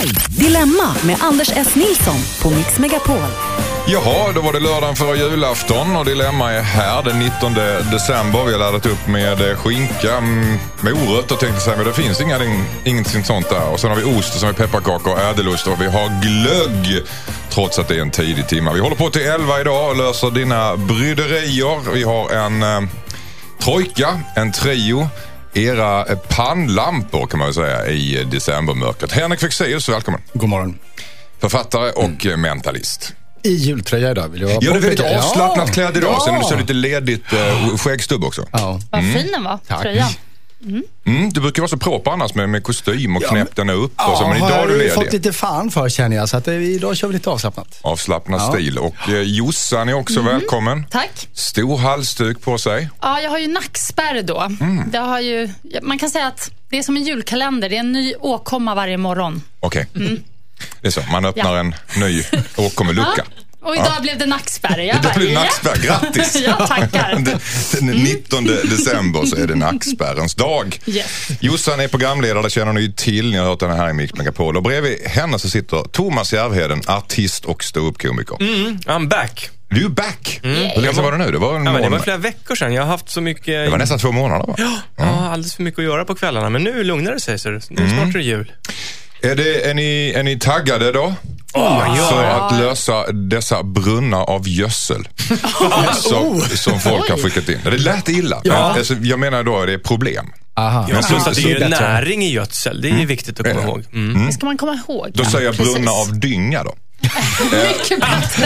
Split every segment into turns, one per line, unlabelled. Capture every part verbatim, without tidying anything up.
Dilemma med Anders S. Nilsson på Mix Megapol.
Jaha, då var det lördagen före julafton och Dilemma är här den nittonde december. Vi har laddat upp med skinka, morötter tänkte jag säga, men det finns inga, ingenting sånt där. Och sen har vi ost och sen har vi pepparkakor och ädelost och vi har glögg trots att det är en tidig timme. Vi håller på till elva idag och löser dina bryderier. Vi har en eh, trojka, en trio, era pannlampor kan man väl säga i decembermörkret. Henrik Fexeus, välkommen.
God morgon.
Författare och mm. mentalist.
I jultröja idag vill jag vara.
Ja, det är väldigt avslappnat
ja.
klädd idag.
Ja.
Sen är det så lite ledigt uh, skäggstubb också.
Ja.
Vad mm. fin den var,
Tack.
tröjan. Mm.
Mm, du brukar vara så proper annars med, med kostym och
ja,
knäppt den upp.
Ja,
och så, men idag
har
är du ledig.
fått lite fan för känner jag. Så att det, idag kör vi lite avslappnat.
Avslappnad
ja.
stil. Och eh, Jossan är också mm. välkommen.
Tack.
Stor halsduk på sig.
Ja, jag har ju nackspärr då. Mm. Det har ju, man kan säga att det är som en julkalender. Det är en ny åkomma varje morgon.
Okej. Okay. Mm. Det är så. Man öppnar
ja.
en ny åkommelucka.
Och idag
ja.
blev det nackspärr. Jag
idag blev det nackspärr. Grattis!
Jag tackar.
Den, den nittonde december så är det nackspärrens dag.
Yes.
Jossan är programledare, det känner ni till. Ni har hört den här i Mix Megapol. Och bredvid henne så sitter Thomas Järvheden, artist och ståuppkomiker.
Mm, I'm back.
Du är back. Mm.
Yeah.
Hur länge var det nu? Det var, en
ja, men det var
månad.
flera veckor sedan. Jag har haft så mycket...
Det var nästan två månader, va?
Ja, ja, alldeles för mycket att göra på kvällarna. Men nu lugnar det sig, så nu mm. snart är det jul.
Är, det, är, ni, är ni taggade då?
Oh, ja.
För att lösa dessa brunnar av gödsel som, som folk har skickat in. Det lät illa.
Ja.
Men, alltså, jag menar då, det är problem.
Aha.
Ja, så, så att det är ju
bättre.
näring i gödsel. Det är mm. viktigt att komma
mm.
ihåg. Mm.
Mm.
Det ska man komma ihåg.
Då
ja.
säger jag
Precis.
brunnar av dynga då.
Mycket bättre.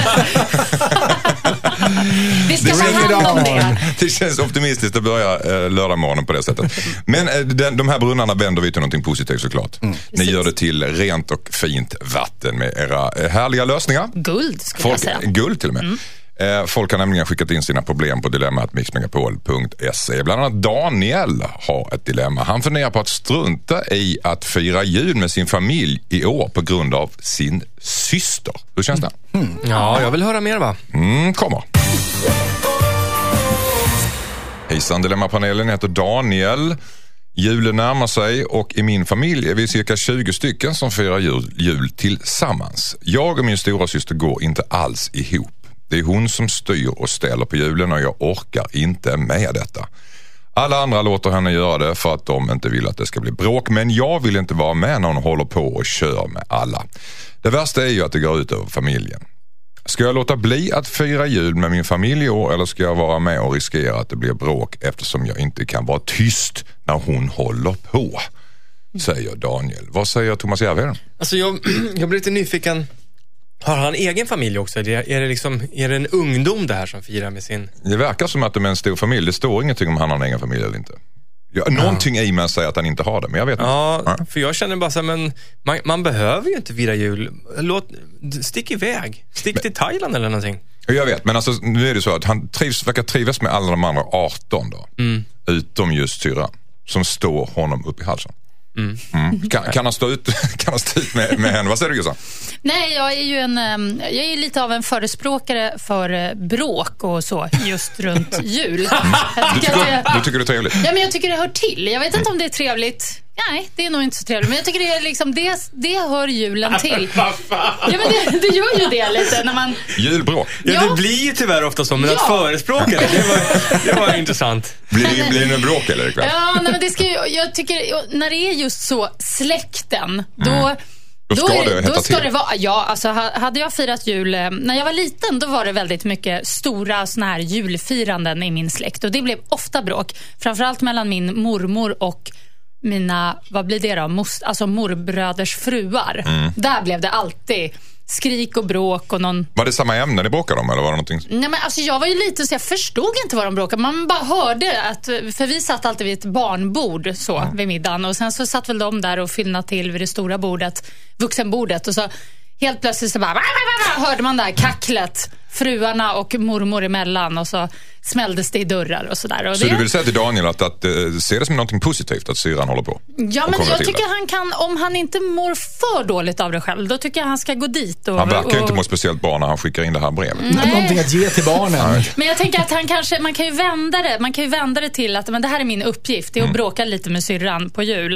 Vi ska ta hand om det.
Det känns optimistiskt att börja eh, lördag morgonen på det sättet. Men eh, den, de här brunnarna vänder vi till någonting positivt såklart. Mm. Ni gör det till rent och fint vatten med era eh, härliga lösningar.
Guld skulle
folk,
jag säga.
Guld till och med. Mm. Eh, folk har nämligen skickat in sina problem på dilemma at mixmegapol punkt se. Bland annat Daniel har ett dilemma. Han funderar på att strunta i att fira jul med sin familj i år på grund av sin syster. Hur känns det?
Mm. Mm. Ja, jag vill höra mer, va?
Mm, kommer. Hejsan, Dilemmapanelen heter Daniel. Julen närmar sig och i min familj är vi cirka tjugo stycken som firar jul, jul tillsammans. Jag och min stora syster går inte alls ihop. Det är hon som styr och ställer på julen och jag orkar inte med detta. Alla andra låter henne göra det för att de inte vill att det ska bli bråk, men jag vill inte vara med när hon håller på och kör med alla. Det värsta är ju att det går ut över familjen. Ska jag låta bli att fira jul med min familj i år eller ska jag vara med och riskera att det blir bråk eftersom jag inte kan vara tyst när hon håller på? Säger Daniel. Vad säger Thomas Järvheden?
Alltså jag, jag blir lite nyfiken. Har han egen familj också? Är det, är det, liksom, är det en ungdom det här som firar med sin...
Det verkar som att det är en stor familj. Det står ingenting om han har en egen familj eller inte. Ja, någonting ja. i mig säger att han inte har det, men jag vet inte.
Ja, ja. För jag känner bara så här, men man, man behöver ju inte fira jul. Låt, stick iväg. Stick men, till Thailand eller någonting.
Jag vet, men alltså, nu är det så att han trivs, verkar trivas med alla de andra arton då. Mm. Utom just syrran, som står honom upp i halsen. Mm. Mm. Kan, kan han stå ut, kan han stå ut med, med henne? Vad säger du, Jossan?
Nej, jag är ju en, jag är lite av en förespråkare för bråk och så just runt jul.
Mm. Du, tycker,
det,
du tycker det är trevligt?
Ja, men jag tycker det hör till. Jag vet inte om det är trevligt. Nej, det är nog inte så trevligt. Men jag tycker det är liksom det, det hör julen till. Ja, men det, det gör ju det lite när man...
Julbråk.
Ja, ja, det blir ju tyvärr ofta så, men ja. att förespråka det, det var, det var intressant.
Blir det, blir det en bråk eller ikväll?
Ja, nej, men det ska ju, jag tycker, när det är just så släkten, då... Mm.
Då ska,
då,
det,
då ska
till.
det vara, ja, alltså hade jag firat jul när jag var liten, då var det väldigt mycket stora såna här julfiranden i min släkt och det blev ofta bråk, framförallt mellan min mormor och mina, vad blir det då? Most, alltså morbröders fruar. Mm. Där blev det alltid skrik och bråk och någon...
Var det samma ämne ni bråkade om eller var det någonting?
Nej, men alltså jag var ju lite så jag förstod inte vad de bråkade. Man bara hörde att, för vi satt alltid vid ett barnbord så mm. vid middagen och sen så satt väl de där och fyllnade till vid det stora bordet, vuxenbordet och så helt plötsligt så bara hörde man där kacklet, fruarna och mormor emellan och så smälldes det i dörrar och sådär. Och
så
det...
du vill säga till Daniel att, att uh, se det som något positivt att syran håller på?
Ja, men jag tycker det. Han kan, om han inte mår för dåligt av det själv, då tycker jag han ska gå dit. Och,
han verkar ju
och...
inte må speciellt bra när han skickar in det här brevet.
Nej. Någonting att ge till barnen.
Nej.
Men jag tänker att han kanske, man kan ju vända det, man kan ju vända det till att men det här är min uppgift, det är att mm. bråka lite med syrran på jul.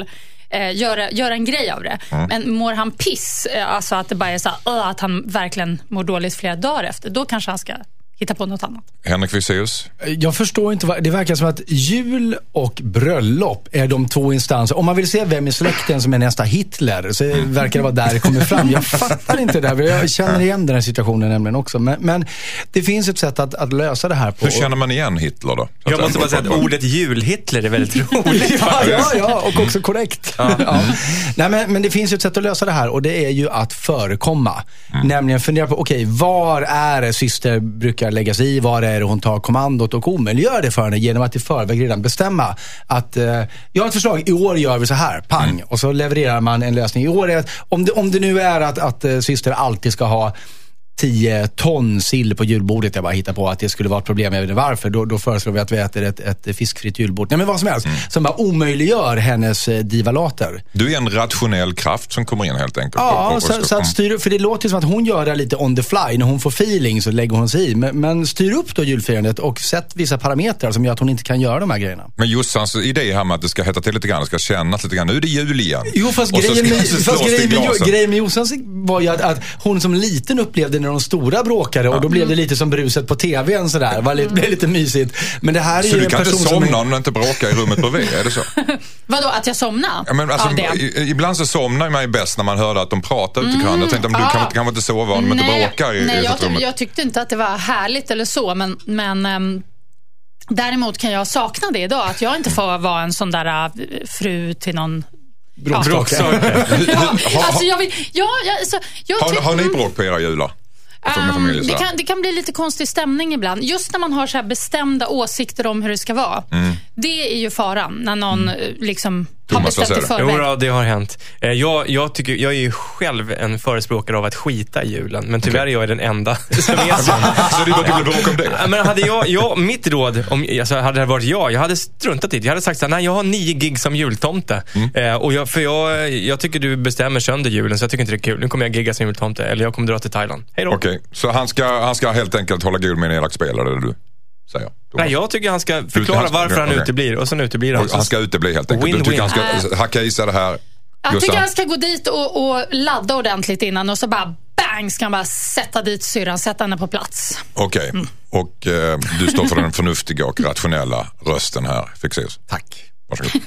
eh, göra, göra en grej av det. Mm. Men mår han piss, eh, alltså att det bara är så här, att han verkligen mår dåligt flera dagar efter, då kanske han ska hitta på något annat.
Henrik Fexeus?
Jag förstår inte, det verkar som att jul och bröllop är de två instanser. Om man vill se vem i släkten som är nästa Hitler, så verkar det vara där det kommer fram. Jag fattar inte det där, jag känner igen den här situationen nämligen också. Men, men det finns ett sätt att, att lösa det här på.
Hur känner man igen Hitler då?
Jag måste bara säga att ordet jul-Hitler är väldigt roligt.
ja, ja, ja, och också korrekt. Ja. Ja. Nej, men, men det finns ju ett sätt att lösa det här, och det är ju att förekomma. Mm. Nämligen fundera på, okej, okay, var är det syster brukar lägga sig i, var är det hon tar kommandot, och omöjliggör det för henne genom att i förväg redan bestämma att eh, jag har ett förslag, i år gör vi så här, pang, mm. och så levererar man en lösning. I år är att, om det, om det nu är att, att eh, syster alltid ska ha tio ton sill på julbordet, jag bara hittar på att det skulle vara ett problem, jag vet inte varför, då, då föreslår vi att vi äter ett, ett fiskfritt julbord. Nej, men vad som helst, mm. som bara omöjliggör hennes eh, divalater.
Du är en rationell kraft som kommer in helt enkelt.
Ja,
på, på,
så, så att styr, för det låter som att hon gör det lite on the fly, när hon får feeling så lägger hon sig i, men, men styr upp då julfirandet och sätt vissa parametrar som gör att hon inte kan göra de här grejerna.
Men Jossans idé här med att det ska hetta till lite grann, det ska kännas lite grann, nu är det jul igen.
Jo, fast grejen med, fast grejen med, grejen med Jossans var ju att, att hon som liten upplevde när de stora bråk och då blev det lite som bruset på tvn sådär. Det blev lite mysigt. Men det här är
så
ju
du kan
en person
inte somna
som är...
om du inte bråkar i rummet bredvid, är det så?
Vadå, att jag somnar?
Ja, men alltså,
ja,
i, ibland så somnar man ju bäst när man hörde att de pratar ute i mm, jag tänkte om du ja. kan, kan inte sova om du inte bråkar i,
nej,
i
jag,
rummet.
jag tyckte inte att det var härligt eller så, men, men um, däremot kan jag sakna det idag, att jag inte får vara en sån där uh, fru till någon
bråkstake.
ja, alltså jag vill, ja, alltså, jag
har, har ni bråk på era jular?
Um, det, kan, det kan bli lite konstig stämning ibland. Just när man har så här bestämda åsikter om hur det ska vara. Mm. Det är ju faran när någon mm. liksom har
Thomas,
bestämt i förväg.
Jo, det har hänt. Jag, jag, tycker, jag är ju själv en förespråkare av att skita i julen. Men tyvärr är jag den enda som är så.
Så det var bråk om det?
Men hade jag, jag mitt råd, om, alltså, hade det varit jag, jag hade struntat i det. Jag hade sagt så här, nej, jag har nio gig som jultomte. Mm. Eh, och jag, för jag, jag tycker du bestämmer sönder julen, så jag tycker inte det är kul. Nu kommer jag gigga som jultomte, eller jag kommer dra till Thailand. Hej då.
Okej, okay. Så han ska, han ska helt enkelt hålla gul med en elak spelare, eller du? Säger jag.
Nej, jag tycker han ska förklara varför han okay. uteblir, och sen uteblir han.
Och han ska utebli helt enkelt. Win, du tycker win. Han ska hacka i sig det här.
Jag tycker han ska gå dit och, och ladda ordentligt innan, och så bara bang, ska han bara sätta dit syrran, sätta henne på plats.
Okej, okay. mm. och eh, du står för den förnuftiga och rationella rösten här, Fexeus.
Tack.
Varsågod.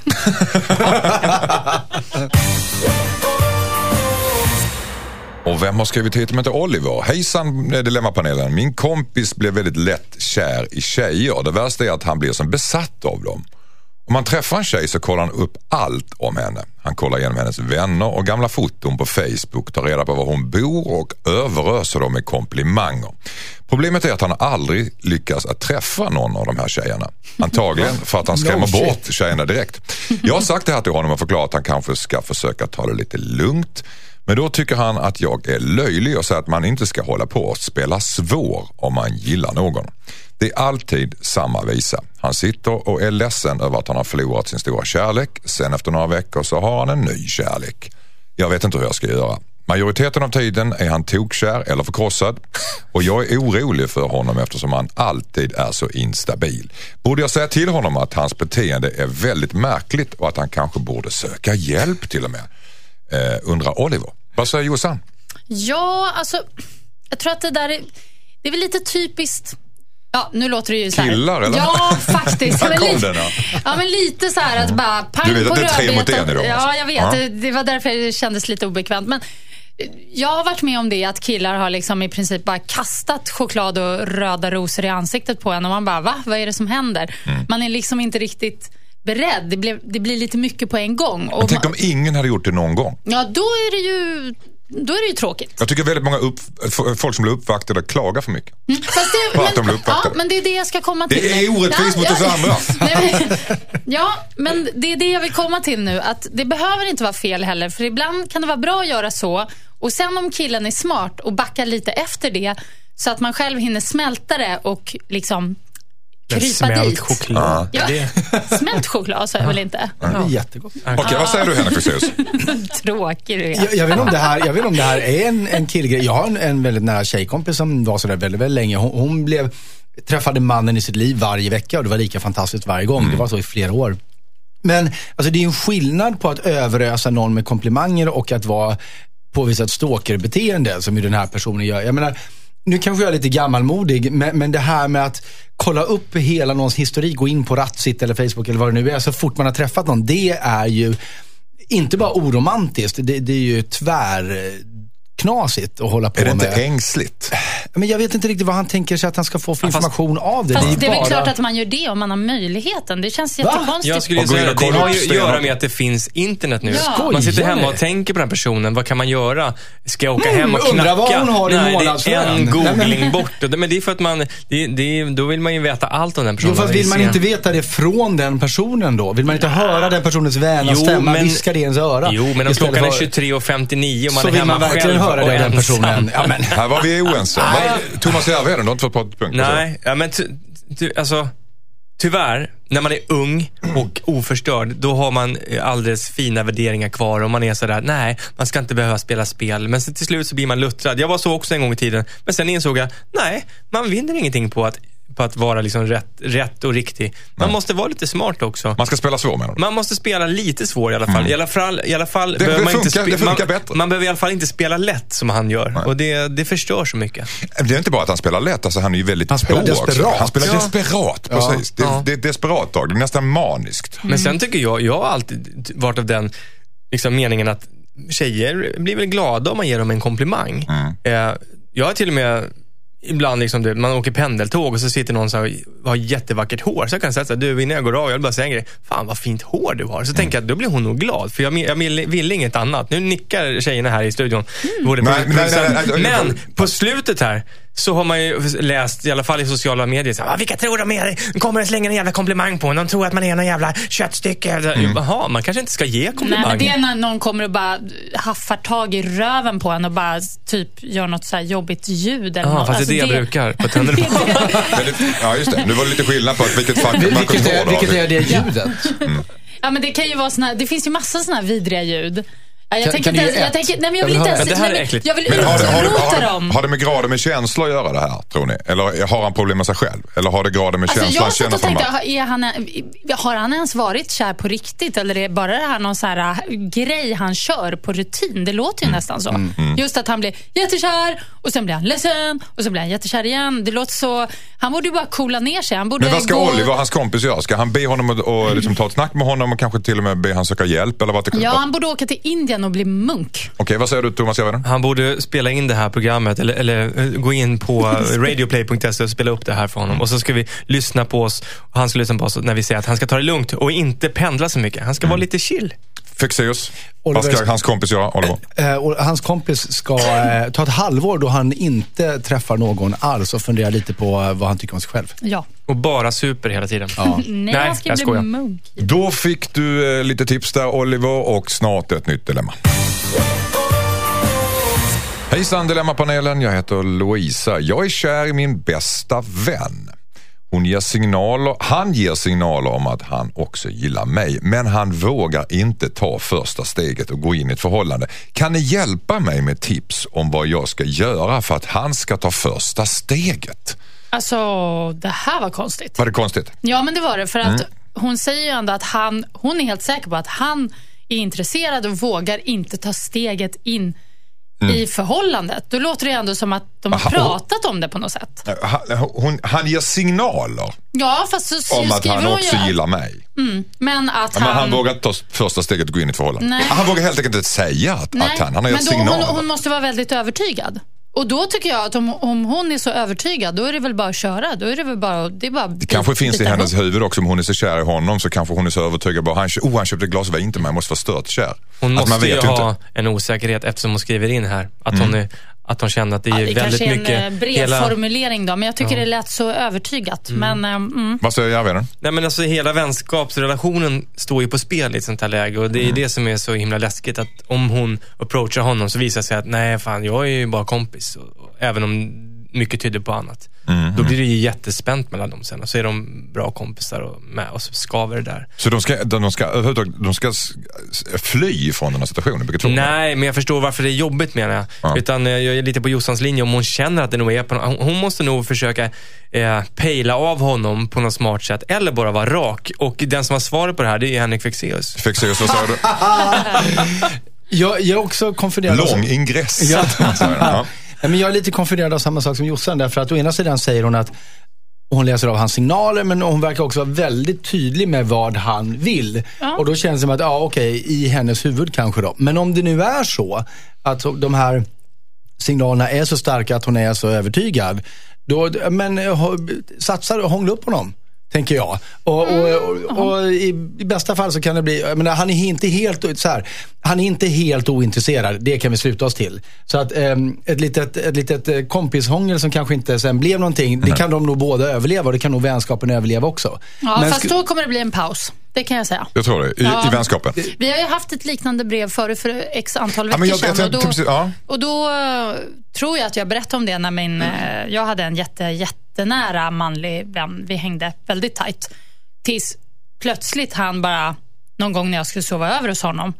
Och vem har skrivit hit om inte Oliver? Hejsan, Dilemmapanelen. Min kompis blev väldigt lätt kär i tjejer. Det värsta är att han blir som besatt av dem. Om man träffar en tjej så kollar han upp allt om henne. Han kollar igenom hennes vänner och gamla foton på Facebook, tar reda på var hon bor och överöser dem med komplimanger. Problemet är att han aldrig lyckas att träffa någon av de här tjejerna. Antagligen för att han skrämmer no bort tjejerna direkt. Jag har sagt det här till honom och förklarat att han kanske ska försöka ta det lite lugnt. Men då tycker han att jag är löjlig och säger att man inte ska hålla på och spela svår om man gillar någon. Det är alltid samma visa. Han sitter och är ledsen över att han har förlorat sin stora kärlek. Sen efter några veckor så har han en ny kärlek. Jag vet inte hur jag ska göra. Majoriteten av tiden är han tokkär eller förkrossad. Och jag är orolig för honom eftersom han alltid är så instabil. Borde jag säga till honom att hans beteende är väldigt märkligt och att han kanske borde söka hjälp till och med? Eh, undrar Oliver. Vad säger Jossan?
Ja, alltså jag tror att det där är, det är väl lite typiskt. Ja, nu låter det ju så här.
Killar, eller?
Ja, faktiskt.
Här kom
lite,
den, ja.
ja, men lite så här att bara pang
du vet
på
att det är tre mot en idag.
Ja, jag vet.
Ja.
Det, det var därför det kändes lite obekvämt. Men jag har varit med om det, att killar har liksom i princip bara kastat choklad och röda rosor i ansiktet på en. Och man bara, va? Vad är det som händer? Mm. Man är liksom inte riktigt beredd. Det, blev, det blir lite mycket på en gång. Och
men tänk
man,
om ingen hade gjort det någon gång.
Ja, då är det ju... Då är det ju tråkigt.
Jag tycker väldigt många upp, folk som blir uppvaktade klagar för mycket.
Mm, fast det, men, de blir ja, men det är det jag ska komma till.
Det är orättvist ja, mot
ja,
oss andra.
Nej, men, ja, men det är det jag vill komma till nu. Att det behöver inte vara fel heller. För ibland kan det vara bra att göra så. Och sen om killen är smart och backar lite efter det, så att man själv hinner smälta det och liksom krypa
smält
dit.
Choklad.
Ja, smält choklad så är det väl inte.
Ja, det är jättegott.
Okej, okay, vad säger du, Henrik Fexeus?
Tråkig du är.
Jag, jag vet inte om det här, jag vet inte om det här är en, en killgrej. Jag har en, en väldigt nära tjejkompis som var så där väldigt, väldigt länge. Hon, hon blev, träffade mannen i sitt liv varje vecka och det var lika fantastiskt varje gång. Mm. Det var så i flera år. Men alltså, det är en skillnad på att överösa någon med komplimanger och att vara påvisat stalkerbeteende som ju den här personen gör. Jag menar, nu kanske jag är lite gammalmodig, men, men det här med att kolla upp hela någons historik, gå in på Ratsit eller Facebook eller vad det nu är så fort man har träffat någon, det är ju inte bara oromantiskt, det, det är ju tvär knasigt att hålla på med.
Är det inte ängsligt?
Men jag vet inte riktigt vad han tänker sig att han ska få för information
fast,
av det.
Fast
det är,
det är
bara...
väl klart att man gör det om man har möjligheten. Det känns jättekonstigt.
Jag skulle säga det har ju att göra med att det finns internet nu.
Ja.
Man sitter hemma och tänker på den personen. Vad kan man göra? Ska jag åka
mm,
hem och knacka?
Undrar vad hon har i
Nej, det är en googling bort. Men det är för att man, det, det, då vill man ju veta allt om den personen.
Jo, fast vill man inte veta det från den personen då? Vill man inte höra den personens vänner stämma, men, viska det i ens öra?
Jo, men om klockan är tjugotre och femtionio och man
så
är
vill
hemma
man verkligen
själv
höra det den personen. Ja, men.
Här var vi oense. Thomas Järvheden, du har inte fått prata punkt.
Nej, ja, men ty, ty, alltså tyvärr, när man är ung och oförstörd, då har man alldeles fina värderingar kvar och man är sådär, nej, man ska inte behöva spela spel. Men till slut så blir man luttrad. Jag var så också en gång i tiden. Men sen insåg jag, nej, man vinner ingenting på att på att vara liksom rätt, rätt och riktig. Man Nej. måste vara lite smart också.
Man ska spela svår med dem.
Man måste spela lite svår i alla fall. Mm. I alla fall, i alla fall
det,
behöver
det
man
funkar,
inte spe-
det funkar
man,
bättre.
Man behöver i alla fall inte spela lätt som han gör. Nej. Och det, det förstör så mycket.
Det är inte bara att han spelar lätt, alltså han är ju väldigt
han spelar desperat.
Han spelar
ja.
desperat, precis. Ja. Det, ja. det är desperat tag, det är nästan maniskt.
Mm. Men sen tycker jag, jag har alltid varit av den liksom, meningen att tjejer blir väl glada om man ger dem en komplimang. Mm. Eh, jag har till och med ibland liksom det, man åker pendeltåg och så sitter någon som har jättevackert hår. Så jag kan säga så du, innan jag går av, jag vill bara säga en grej. Fan, vad fint hår du har. Så mm. tänker jag, då blir hon nog glad. För jag, jag vill, vill inget annat. Nu nickar tjejerna här i studion. Mm. Nej, nej, nej, nej, nej, men på slutet här så har man ju läst, i alla fall i sociala medier, så här, vilka tror de är? De kommer att slänga en jävla komplimang på en. De tror att man är en jävla köttstycke. Mm. Jaha, man kanske inte ska ge komplimang.
Nej, men det är när någon kommer och bara haffar tag i röven på en och bara typ gör något så här jobbigt ljud. Eller
ja,
något.
fast
Alltså,
det är det jag brukar på tunnelbanan.
Ja, just det. Nu var det lite skillnad på vilket fack man
vilket, är, vilket är det ljudet?
Mm. Ja, men det kan ju vara såna här, det finns ju massa såna här vidriga ljud. Ja, jag, tänker inte, jag tänker, nej men jag vill inte ens,
det här är äckligt.
Jag vill
men har, det, har,
utrota
har,
dem.
Har det med grader med känsla att göra det här, tror ni? Eller har han problem med sig själv? Eller har det grader med
alltså,
känsla?
Jag satt och tänkte, är han, har han ens varit kär på riktigt? Eller är det bara det här någon så här grej han kör på rutin? Det låter ju mm. nästan så. Mm. Mm. Just att han blir jättekär och sen blir han ledsen och sen blir han jättekär igen. Det låter så, han borde ju bara coola ner sig. Han borde
men vad ska
gå...
Oliver, hans kompis, göra? Ska han be honom att och liksom ta ett snack med honom och kanske till och med be han söka hjälp? Eller vad det
ja, han borde åka till Indien och bli munk.
Okej, okay, vad säger du, Thomas Järvheden?
Han borde spela in det här programmet eller, eller gå in på radioplay punkt se och spela upp det här för honom. Och så ska vi lyssna på oss och han ska lyssna på oss när vi säger att han ska ta det lugnt och inte pendla så mycket. Han ska mm. vara lite chill.
Fexeus. Vad ska hans kompis göra, Oliver?
Eh, och hans kompis ska eh, ta ett halvår då han inte träffar någon alls och fundera lite på eh, vad han tycker om sig själv.
Ja.
Och bara super hela tiden.
Ja. Nej, Nej, jag ska jag bli munk.
Då fick du eh, lite tips där, Oliver, och snart ett nytt dilemma. Hejsan Dilemmapanelen, jag heter Louisa. Jag är kär i min bästa vän. Hon ger signaler, han ger signaler om att han också gillar mig. Men han vågar inte ta första steget och gå in i ett förhållande. Kan ni hjälpa mig med tips om vad jag ska göra för att han ska ta första steget?
Alltså, det här var konstigt.
Var det konstigt?
Ja, men det var det. För att mm. hon säger ju ändå att han, hon är helt säker på att han är intresserad och vågar inte ta steget in Mm. i förhållandet. Då låter det ändå som att de har Aha, pratat hon, om det på något sätt.
Hon, han ger signaler
ja, fast så
om att han också
ju,
gillar mig.
Mm, men att
ja,
han...
Men han vågar inte ta första steget och gå in i ett förhållande. Nej. Han vågar helt enkelt inte säga att, att han, han har gett signaler.
Hon, hon måste vara väldigt övertygad. Och då tycker jag att om, om hon är så övertygad, då är det väl bara att köra. Då är det väl bara, det är bara
det kanske finns i hennes huvud också. Om hon är så kär i honom så kanske hon är så övertygad. Bara, han, oh, han köpte glas vin till mig, jag måste vara stört kär.
Hon
att
måste
man vet
ju ha
inte.
en osäkerhet eftersom hon skriver in här. Att mm. hon är... Att de känner att det är ja, det väldigt mycket... Det
kanske är en bred
hela...
formulering då, men jag tycker ja. det lät så övertygat. Mm. Men, mm.
Vad säger Järvheden?
Nej, men alltså hela vänskapsrelationen står ju på spel i ett sånt här läge. Och det är mm. det som är så himla läskigt. Att om hon approachar honom så visar sig att nej fan, jag är ju bara kompis. Och, och, även om mycket tyder på annat. Mm. Då blir det ju jättespänt mellan dem sen. Och så är de bra kompisar och med och så skaver det där.
Så de ska, de ska, de ska fly från den här situationen?
Nej, men jag förstår varför det är jobbigt, menar jag. Ja. Utan jag är lite på Jossans linje. Om hon känner att det nog är på, hon måste nog försöka eh, pejla av honom på något smart sätt. Eller bara vara rak. Och den som har svaret på det här, det är Henrik Fexeus.
Fexeus, vad säger du?
jag, jag är också konfunderad.
Lång ingress. Ja.
Ja. Men jag är lite konfunderad av samma sak som Jossan. Därför att å ena sidan säger hon att hon läser av hans signaler, men hon verkar också vara väldigt tydlig med vad han vill. Ja. Och då känns det som att, ja okej, i hennes huvud kanske då. Men om det nu är så att de här signalerna är så starka att hon är så övertygad, då, men satsar och hångla upp honom, tänker jag. Och, och, och, och i, i bästa fall så kan det bli, jag menar, han är inte helt så här, han är inte helt ointresserad, det kan vi sluta oss till. Så att um, ett litet, ett litet kompishångel som kanske inte sen blev någonting, mm. det kan de nog båda överleva, och det kan nog vänskapen överleva också.
Ja,
men
fast sk- då kommer det bli en paus. Det kan jag säga.
Jag tror det, i, ja. i vänskapen.
Vi har ju haft ett liknande brev förut för x antal veckor
ja, jag,
sedan.
jag, jag,
och, då,
ja.
och då tror jag att jag berättade om det när min, mm. jag hade en jätte, jättenära manlig vän. Vi hängde väldigt tajt. Tills plötsligt han bara, någon gång när jag skulle sova över hos honom,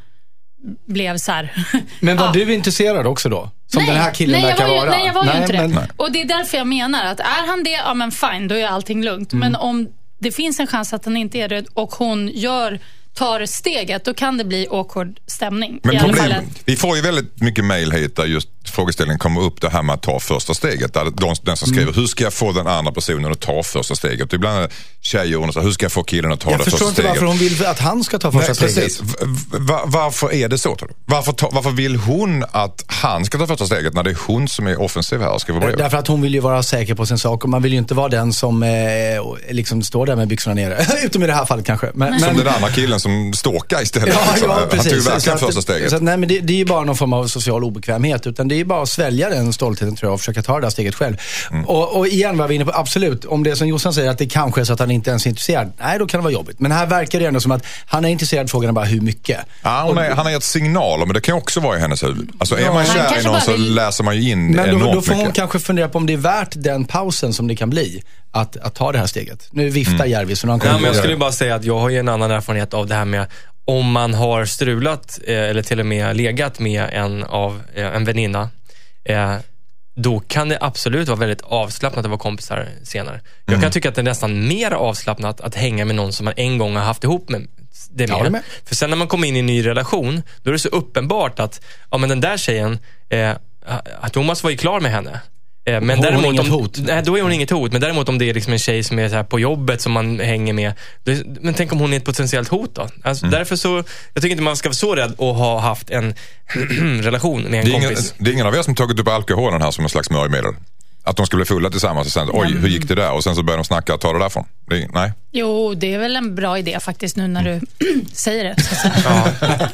blev så här.
Men var
ja.
du intresserad också då? Som
nej,
den här killen
nej,
verkar
ju,
vara?
Nej, jag var
nej,
ju inte
men,
det.
Nej.
Och det är därför jag menar att är han det, ja men fine, då är allting lugnt. Mm. Men om det finns en chans att han inte är det och hon gör tar steget, då kan det bli awkward stämning.
Men problem, vi får ju väldigt mycket mejl hit där just frågeställningen kommer upp, det här med att ta första steget. Där de, den som skriver, mm. hur ska jag få den andra personen att ta första steget? Ibland är tjejer och så, hur ska jag få killen att ta jag det första steget?
Jag förstår inte varför hon vill att han ska ta första Nej, steget.
Var, varför är det så, tror du? Varför, ta, varför vill hon att han ska ta första steget när det är hon som är offensiv här? Ska vi
Därför att hon vill ju vara säker på sin sak, och man vill ju inte vara den som eh, liksom står där med byxorna nere. Utom i det här fallet kanske. Men,
som
men,
den andra killen som stalkar istället.
Ja,
liksom.
ja, precis.
Han tog verkligen
så
första steget.
Så att, nej, men det, det är ju bara någon form av social obekvämhet, utan det är ju bara att svälja den stoltheten, tror jag, och försöka ta det där steget själv. Mm. Och, och igen var vi inne på, absolut, om det är som Jossan säger att det kanske är så att han inte ens är intresserad, nej, då kan det vara jobbigt. Men här verkar det ändå som att han är intresserad, frågan är bara hur mycket.
Ja, och, är, han har gett signaler, men det kan också vara i hennes huvud. Alltså är ja, man kär i någon så vill... läser man ju in
men
enormt
då, då får hon
mycket.
Kanske fundera på om det är värt den pausen som det kan bli att, att ta det här steget. Nu viftar mm. Järvis. Så någon
ja, men jag skulle bara säga att jag har ju en annan erfarenhet av det här med om man har strulat eh, eller till och med legat med en av eh, en väninna, eh, då kan det absolut vara väldigt avslappnat att vara kompisar senare. Jag mm. kan tycka att det är nästan mer avslappnat att hänga med någon som man en gång har haft ihop med. Det med. Ja, med. För sen när man kommer in i en ny relation, då är det så uppenbart att ja, men den där tjejen, eh, att Thomas var ju klar med henne. Men hon däremot
inget
om,
hot.
Nej, då är hon inget hot. Men däremot om det är liksom en tjej som är så här på jobbet som man hänger med, då, men tänk om hon är ett potentiellt hot då? Alltså, mm. Därför så, jag tycker inte man ska vara så rädd att ha haft en relation med en
det
kompis.
Ingen, det är ingen av er som tagit upp alkoholen här som en slags smörjmedel? Att de skulle bli fulla tillsammans och sen, oj, hur gick det där? Och sen så börjar de snacka och ta det därifrån. Det, nej.
Jo, det är väl en bra idé faktiskt nu när du säger det. Så ja.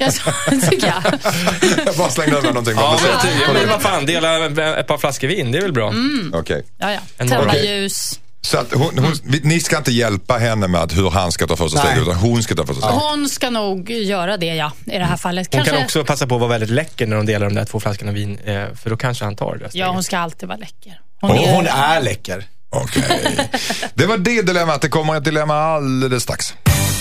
Jag tycker jag.
Jag bara slängde över någonting.
Ja, men, jag tycker, men vad fan, dela ett par flaskor vin, det är väl bra.
Mm.
Okej. Okay.
Ja, ja. Tända okay. ljus.
Så att hon, hon, mm. ni ska inte hjälpa henne med att hur han ska ta första steget, utan hon ska ta första steget.
Hon ska nog göra det, ja, i det här fallet.
Hon
kanske...
kan också passa på att vara väldigt läcker när de delar de där två flaskorna vin, för då kanske han tar det steget.
Ja, hon ska alltid vara läcker.
Hon, är... hon är läcker.
Okej. Okay. Det var det dilemmat. Det kommer ett dilemma alldeles strax.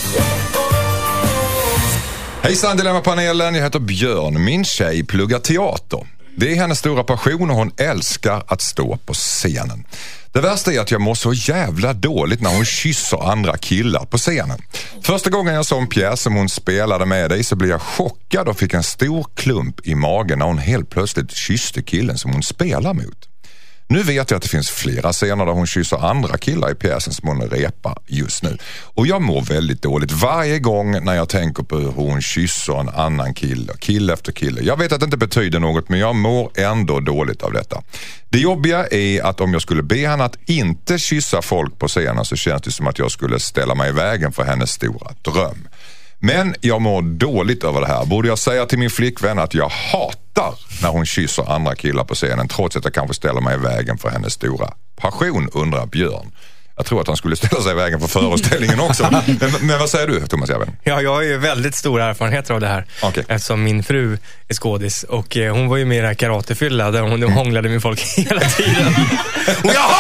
Hejsan Dilemmapanelen, jag heter Björn. Min tjej pluggar teater. Det är hennes stora passion och hon älskar att stå på scenen. Det värsta är att jag mår så jävla dåligt när hon kysser andra killar på scenen. Första gången jag såg en pjäs som hon spelade med dig så blev jag chockad och fick en stor klump i magen när hon helt plötsligt kysste killen som hon spelar mot. Nu vet jag att det finns flera scener där hon kysser andra killar i pjäsen som hon repar just nu. Och jag mår väldigt dåligt varje gång när jag tänker på hur hon kysser en annan kille, kille efter kille. Jag vet att det inte betyder något, men jag mår ändå dåligt av detta. Det jobbiga är att om jag skulle be henne att inte kyssa folk på scenen så känns det som att jag skulle ställa mig i vägen för hennes stora dröm. Men jag mår dåligt över det här. Borde jag säga till min flickvän att jag hatar när hon kysser andra killar på scenen, trots att jag kanske ställer mig i vägen för hennes stora passion, undrar Björn. Jag tror att han skulle ställa sig i vägen för föreställningen också. Men, men vad säger du, Thomas Järven?
Ja, jag har ju väldigt stora erfarenheter av det här. Okay. Eftersom min fru är skådis. Och eh, hon var ju mer karatefylla där hon mm. hånglade med folk hela tiden.
Och jag hatar det!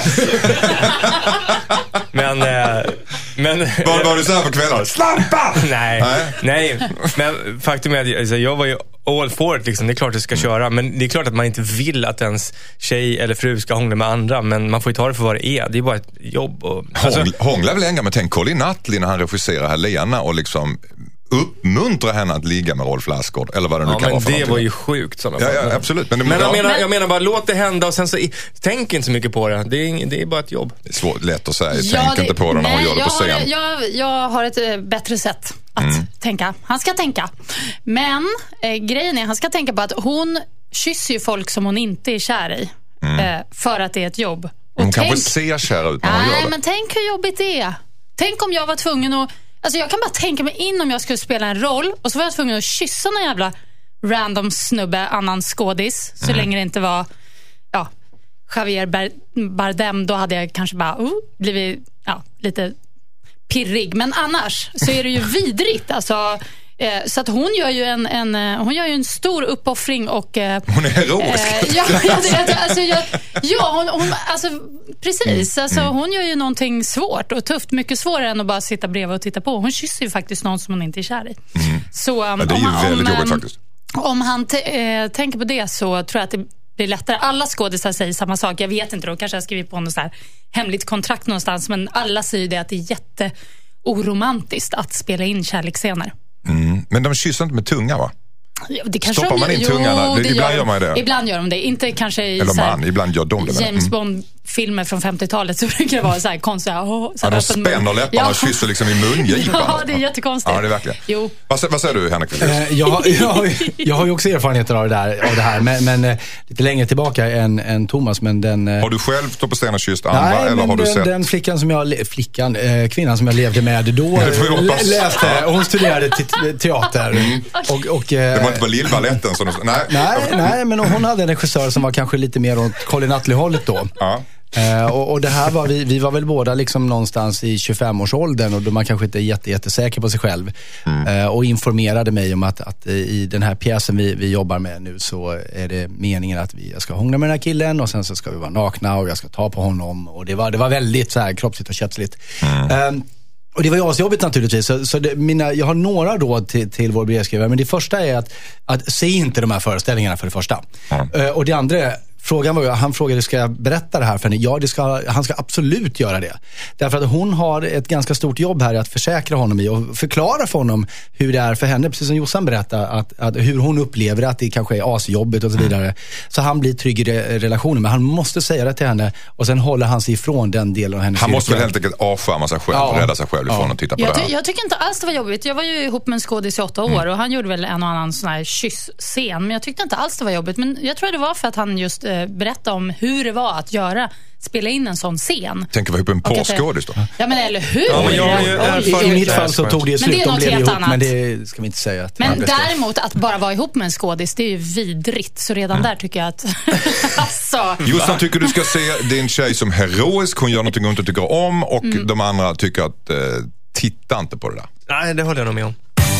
men... Eh, men
Var, var du så här på kvällar? Slampa!
nej, nej, nej. Men faktum är att alltså, jag var ju all for it liksom. Det är klart att du ska köra. Men det är klart att man inte vill att ens tjej eller fru ska hångla med andra. Men man får ju ta det för vad det är. Det är bara ett jobb. Och, alltså...
Hångla, hångla väl länge, men tänk Colin Nutley när han regisserar Helena och liksom uppmuntra henne att ligga med Rolf Lassgård eller vad det nu
ja,
kan vara för
men det
någonting.
var ju sjukt sådana
ja, ja, absolut. Men, det,
men jag,
ja.
menar, jag menar bara, låt det hända och sen så tänk inte så mycket på det. Det är, det är bara ett jobb.
Det är svårt, lätt att säga.
Ja,
tänk
det,
inte på det när man
nej,
gör det på scen.
Har, jag, jag har ett äh, bättre sätt att mm. tänka. Han ska tänka. Men äh, grejen är, han ska tänka på att hon kysser ju folk som hon inte är kär i. Mm. Äh, för att det är ett jobb. Och
hon
tänk,
kanske ser kär ut när hon
nej,
gör det.
men tänk hur jobbigt det är. Tänk om jag var tvungen att... Alltså jag kan bara tänka mig in om jag skulle spela en roll och så var jag tvungen att kyssa någon jävla random snubbe, annan skådis. Så mm. länge det inte var ja, Javier Bardem, då hade jag kanske bara uh, blivit ja, lite pirrig. Men annars så är det ju vidrigt. Alltså, eh, så att hon gör ju en, en, hon gör ju en stor uppoffring och... Eh,
hon är heroisk.
Eh, ja, alltså, alltså, jag, ja hon, hon, alltså precis. Alltså, hon gör ju någonting svårt och tufft. Mycket svårare än att bara sitta bredvid och titta på. Hon kysser ju faktiskt någon som hon inte är kär i. Mm. Så, um,
ja, det är ju
om,
väldigt
om,
jobbigt faktiskt.
Om han t- äh, tänker på det så tror jag att det blir lättare. Alla skådisar säger samma sak. Jag vet inte, då kanske jag skrivit på något så här hemligt kontrakt någonstans. Men alla säger det att det är jätteoromantiskt att spela in kärleksscener.
Mm. Men de kysser inte med tunga, va?
Det
stoppar man in
jo,
tungarna? Det, ibland gör, gör man det.
Ibland gör de det. Inte kanske i
eller man,
här,
ibland gör de det.
James Bond-filmer från femtiotalet så brukar det vara så här konstiga. Oh, så
ja, de spänner läpparna ja. och kysser liksom i mungipan.
Ja, det är jättekonstigt.
Ja, det är verkligen.
Jo.
Vad, vad säger du, Henrik?
Eh, jag, jag, jag har ju också erfarenheter av det, där, av det här, men, men eh, lite längre tillbaka än, än Thomas. Men den, eh,
har du själv stått på scen och kysst andra?
Nej,
eller
men
har du
den,
sett?
den flickan som jag, flickan, eh, kvinnan som jag levde med då
ja,
läste, hon studerade te- teater. Mm. Och, och, eh,
det var inte bara Lillballetten som... Nej.
Nej, nej, men hon hade en regissör som var kanske lite mer åt Colin Nutley-hållet då.
Ja.
Uh, och, och det här var vi, vi var väl båda liksom någonstans i tjugofem-årsåldern och då man kanske inte är jätte, jättesäker på sig själv. Mm. Uh, och informerade mig om att, att i den här pjäsen vi, vi jobbar med nu så är det meningen att vi, jag ska hångla med den här killen och sen så ska vi vara nakna och jag ska ta på honom. Och det var, det var väldigt så här kroppsligt och kötsligt. Mm. Uh, Och det var ju asjobbigt naturligtvis. Så, så det, mina, jag har några råd till, till vår brevskrivare. Men det första är att, att se inte de här föreställningarna för det första. Mm. Uh, och det andra är, frågan var ju, han frågade, ska jag berätta det här för henne? Ja, det ska, han ska absolut göra det. Därför att hon har ett ganska stort jobb här att försäkra honom i och förklara för honom hur det är för henne. Precis som Jossan berättade, att, att hur hon upplever att det kanske är asjobbigt och så vidare. Mm. Så han blir trygg i relationen. Men han måste säga det till henne och sen håller han sig ifrån den delen av hennes
Han måste
yrke.
väl helt enkelt avskärma sig själv och ja. rädda sig själv ifrån ja. att titta på
jag
det här.
Ty- jag tycker inte alls det var jobbigt. Jag var ju ihop med en skådis i åtta år mm. och han gjorde väl en och annan sån här kyss-scen. Men jag tyckte inte alls det var jobbigt. Men jag tror det var för att han just eh, berättade om hur det var att göra, spela in en sån scen.
Tänker vi ihop en porrskådis då?
Ja, men eller hur?
Ja, men jag, jag,
I, I mitt fall så tog det ju slut,
det
de blev
helt
ihop,
annat.
men det ska vi inte säga. Att
men däremot att bara vara ihop med en skådis, det är ju vidrigt. Så redan mm. där tycker jag att... alltså.
Jossan tycker du ska se din tjej som heroisk, hon gör någonting hon inte tycker om och mm. de andra tycker att eh, titta inte på det där.
Nej, det håller jag nog med om.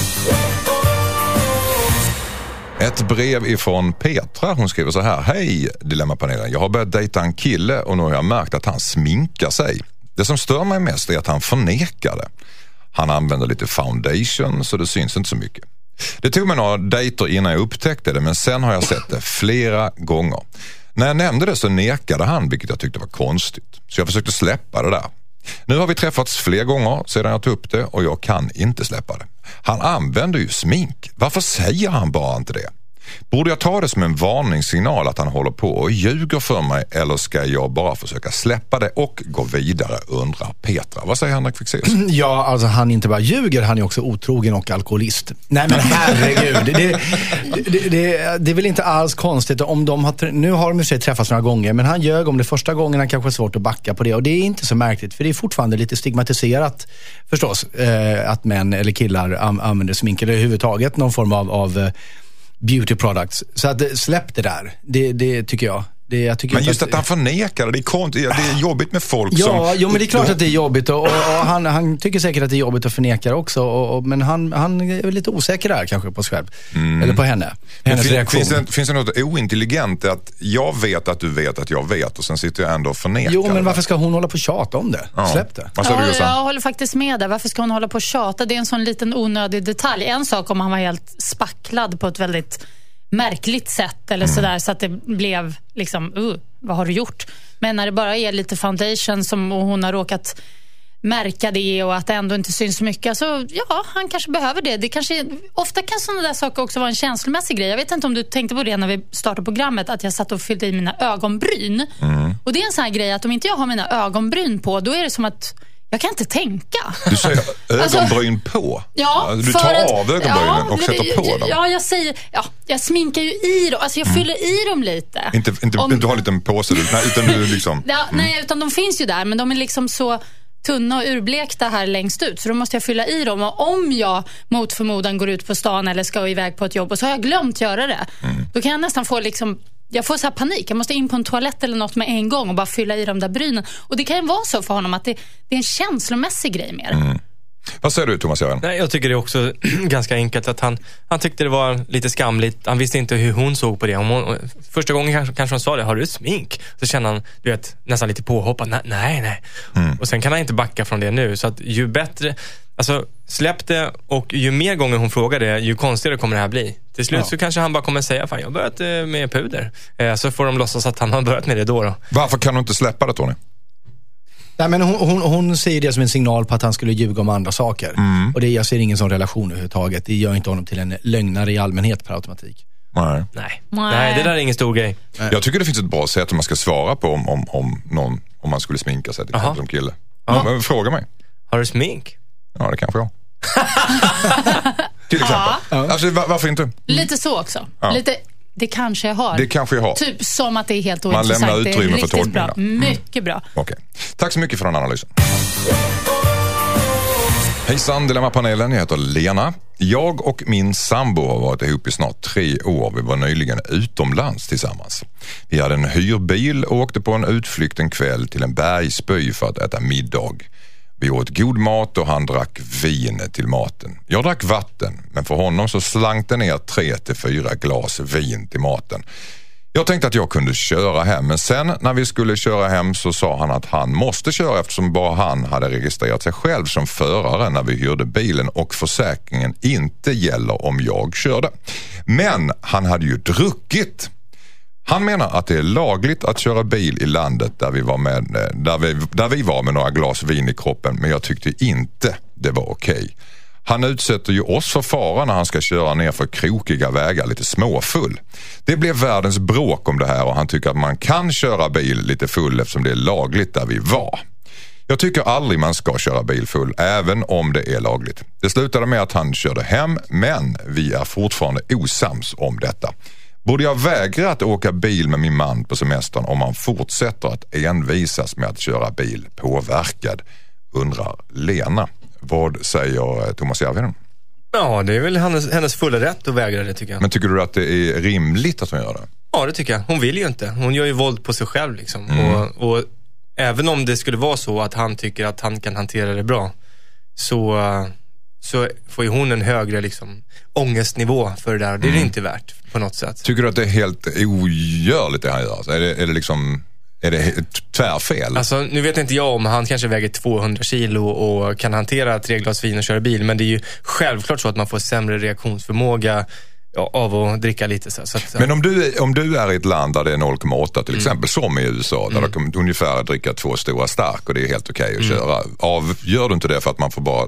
Ett brev ifrån Petra, hon skriver så här: hej Dilemmapanelen, jag har börjat dejta en kille och nu har jag märkt att han sminkar sig. Det som stör mig mest är att han förnekar det. Han använder lite foundation så det syns inte så mycket. Det tog mig några dejter innan jag upptäckte det, men sen har jag sett det flera gånger. När jag nämnde det så nekade han, vilket jag tyckte var konstigt. Så jag försökte släppa det där. Nu har vi träffats fler gånger sedan jag tog upp det och jag kan inte släppa det. Han använder ju smink. Varför säger han bara inte det? Borde jag ta det som en varningssignal att han håller på och ljuger för mig, eller ska jag bara försöka släppa det och gå vidare, undrar Petra. Vad säger Henrik Fexeus?
Ja, alltså han inte bara ljuger, han är också otrogen och alkoholist. Nej men herregud, det, det, det, det är väl inte alls konstigt om de har, nu har de i sig träffats några gånger, men han ljög om det första gången, han kanske är svårt att backa på det, och det är inte så märkligt, för det är fortfarande lite stigmatiserat förstås, eh, att män eller killar an, använder smink eller överhuvudtaget någon form av, av beauty products. Så att släpp det där. Det, det tycker jag. Det, jag tycker
men just
att,
att han förnekar det, det är, kont- det är jobbigt med folk
ja,
som...
Ja, jo, men det är klart att det är jobbigt och, och, och han, han tycker säkert att det är jobbigt att förneka också. Och, och, men han, han är lite osäker där kanske på sig själv. Mm. Eller på henne. Hennes
fin,
reaktion.
Finns det, finns det något ointelligent att jag vet att du vet att jag vet och sen sitter jag ändå och förnekar?
Jo, men
det.
varför ska hon hålla på och tjata om det?
Ja.
Släpp det.
Vad sa du, Jossan?
Jag håller faktiskt med där. Varför ska hon hålla på och tjata? Det är en sån liten onödig detalj. En sak om han var helt spacklad på ett väldigt märkligt sätt eller mm. sådär så att det blev liksom, uh, vad har du gjort? Men när det bara är lite foundation som och hon har råkat märka det och att det ändå inte syns så mycket, så ja, han kanske behöver det. Det kanske, ofta kan sådana där saker också vara en känslomässig grej. Jag vet inte om du tänkte på det när vi startade programmet, att jag satt och fyllde i mina ögonbryn. Mm. Och det är en sån här grej att om inte jag har mina ögonbryn på, då är det som att jag kan inte tänka.
Du säger ögonbryn alltså, på?
Ja.
Du tar
att,
av ögonbrynen ja, och sätter på dem?
Ja, jag säger, ja, jag sminkar ju i dem. Alltså jag mm. fyller i dem lite.
Inte, inte,
om,
du har en liten påse, nej, utan du liksom...
Ja, mm. Nej, utan de finns ju där, men de är liksom så tunna och urblekta här längst ut, så då måste jag fylla i dem. Och om jag mot förmodan går ut på stan eller ska iväg på ett jobb och så har jag glömt göra det, mm. då kan jag nästan få liksom, jag får så här panik. Jag måste in på en toalett eller något med en gång och bara fylla i de där brynen. Och det kan ju vara så för honom att det, det är en känslomässig grej mer. Mm.
Vad säger du, Thomas Jören?
Nej, jag tycker det är också ganska enkelt att han, han tyckte det var lite skamligt. Han visste inte hur hon såg på det. Hon, första gången kanske, kanske hon sa det, har du smink? Så känner han, du vet, nästan lite påhoppad. Nej, nej. nej. Mm. Och sen kan han inte backa från det nu. Så att ju bättre, alltså släpp det, och ju mer gånger hon frågar det, ju konstigare kommer det här bli. Till slut ja. så kanske han bara kommer säga, fan jag har börjat med puder. Eh, så får de låtsas att han har börjat med det då. då.
Varför kan du inte släppa det, Tony?
Nej, men hon, hon, hon ser det som en signal på att han skulle ljuga om andra saker. Mm. Och det, jag ser ingen sån relation överhuvudtaget. Det gör inte honom till en lögnare i allmänhet per automatik.
Nej.
Nej. Nej, det där är ingen stor grej.
Jag tycker det finns ett bra sätt om man ska svara på om, om, om, någon, om man skulle sminka sig till exempel som kille. Ja. Men, fråga mig.
Har du smink?
Ja, det kanske jag. Till exempel. Ja. Alltså, var, varför inte?
Lite så också. Ja. Lite... Det kanske jag har.
Det kanske jag har.
Typ som att det är helt
Man
ointressant.
lämnar utrymme för tolkningar.
Bra. Mycket mm. bra.
Okej. Okay. Tack så mycket för den analysen. Hejsan, Dilemma-panelen. Jag heter Lena. Jag och min sambo har varit ihop i snart tre år. Vi var nyligen utomlands tillsammans. Vi hade en hyrbil och åkte på en utflykt en kväll till en bergsby för att äta middag. Vi åt god mat och han drack vin till maten. Jag drack vatten, men för honom så slank det ner tre till fyra glas vin till maten. Jag tänkte att jag kunde köra hem, men sen när vi skulle köra hem så sa han att han måste köra eftersom bara han hade registrerat sig själv som förare när vi hyrde bilen och försäkringen inte gäller om jag körde. Men han hade ju druckit. Han menar att det är lagligt att köra bil i landet där vi var med, där vi, där vi var med några glas vin i kroppen, men jag tyckte inte det var okej. Han utsätter ju oss för fara när han ska köra ner för krokiga vägar lite småfull. Det blev världens bråk om det här och han tycker att man kan köra bil lite full eftersom det är lagligt där vi var. Jag tycker aldrig man ska köra bil full, även om det är lagligt. Det slutade med att han körde hem, men vi är fortfarande osams om detta. Borde jag vägra att åka bil med min man på semestern om man fortsätter att envisas med att köra bil påverkad? Undrar Lena. Vad säger Thomas Järvheden?
Ja, det är väl hennes, hennes fulla rätt att vägra det, tycker jag.
Men tycker du att det är rimligt att hon gör det?
Ja, det tycker jag. Hon vill ju inte. Hon gör ju våld på sig själv liksom.
Mm.
Och, och även om det skulle vara så att han tycker att han kan hantera det bra, så, så får ju hon en högre liksom, ångestnivå för det där. Det är mm. det inte värt på något sätt.
Tycker du att det är helt ogörligt det han gör? Är det, är det liksom... Är det tvärfel?
Alltså, nu vet inte jag om han kanske väger tvåhundra kilo och kan hantera tre glas vin och köra bil. Men det är ju självklart så att man får sämre reaktionsförmåga av att dricka lite. Så, så att,
men om du, om du är i ett land där det är noll komma åtta till mm. exempel, som i U S A, där mm. de kan ungefär dricka två stora stark och det är helt okej okay att mm. köra. Av, gör du inte det för att man får bara...